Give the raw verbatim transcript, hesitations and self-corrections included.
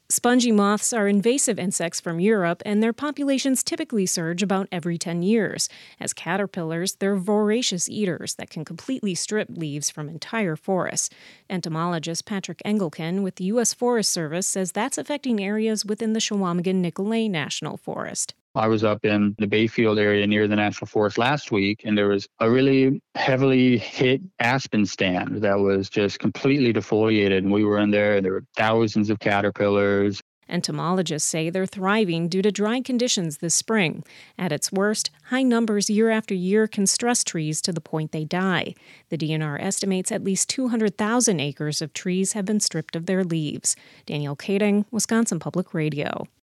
Spongy moths are invasive insects from Europe, and their populations typically surge about every ten years. As caterpillars, they're voracious eaters that can completely strip leaves from entire forests. Entomologist Patrick Engelken with the U S Forest Service says that's affecting areas within the Chequamegon-Nicolet National Forest. I was up in the Bayfield area near the National Forest last week, and there was a really heavily hit aspen stand that was just completely defoliated. And we were in there, and there were thousands of caterpillars. Entomologists say they're thriving due to dry conditions this spring. At its worst, high numbers year after year can stress trees to the point they die. The D N R estimates at least two hundred thousand acres of trees have been stripped of their leaves. Danielle Kading, Wisconsin Public Radio.